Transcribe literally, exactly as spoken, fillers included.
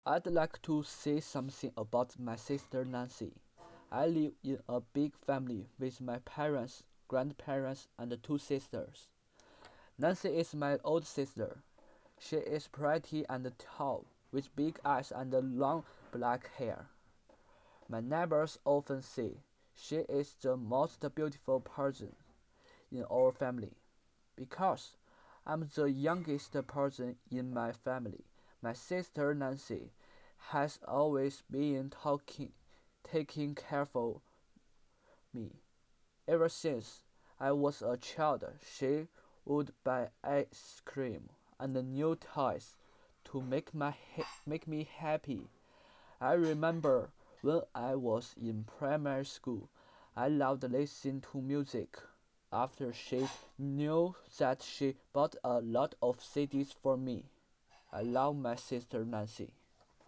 I'd like to say something about my sister Nancy. I live in a big family with my parents, grandparents, and two sisters. Nancy is my old sister. She is pretty and tall, with big eyes and long black hair. My neighbors often say she is the most beautiful person in our family. Because I'm the youngest person in my family, my sister Nancy has always been talking, taking care of me. Ever since I was a child, she would buy ice cream and new toys to make, my make me happy. I remember when I was in primary school, I loved listening to music. After she knew that she bought a lot of C Ds for me. I love my sister Nancy.